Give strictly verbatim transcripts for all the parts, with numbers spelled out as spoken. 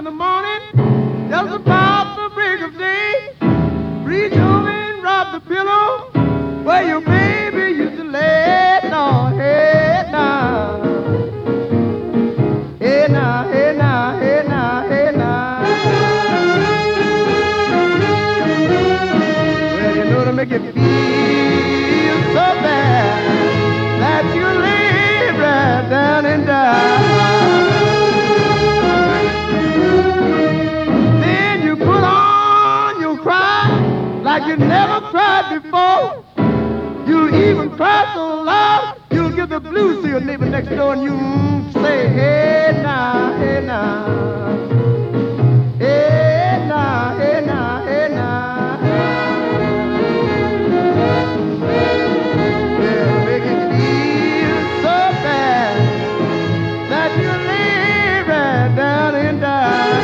in the morning, just about the break of day, reach over and rub the pillow where your baby used to lay. No, hey, now. Hey, now, hey, now, hey, now, hey, now. Well, you know to make you feel so bad that you lay right down and die. Then you put on your cry like you never cried before. You even cry so loud you'll give the blues to your neighbor next door, and you say, hey now, hey now, hey now, hey now, hey now. Well, make it feel so bad that you lay right down and die.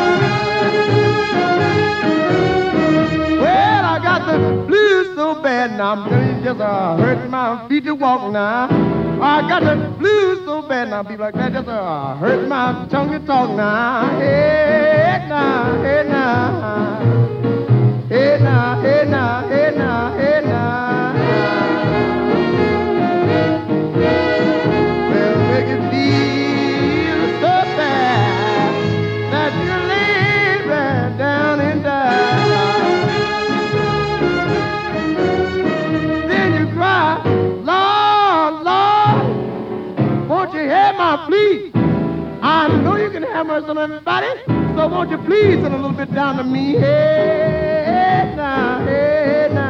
Well, I got the blues so bad now, I'm telling you, just uh, hurt my feet to walk now. I got the blues so bad now, people like that just uh, hurt my tongue to talk now. Hey now, hey now, hey now, hey now, hey now, hey now. Well, make it feel so bad that you lay right down and die. Then you cry, Lord, Lord, won't you hear my plea? I know you can have mercy on everybody, so won't you please send a little bit down to me? Hey, now, hey, now.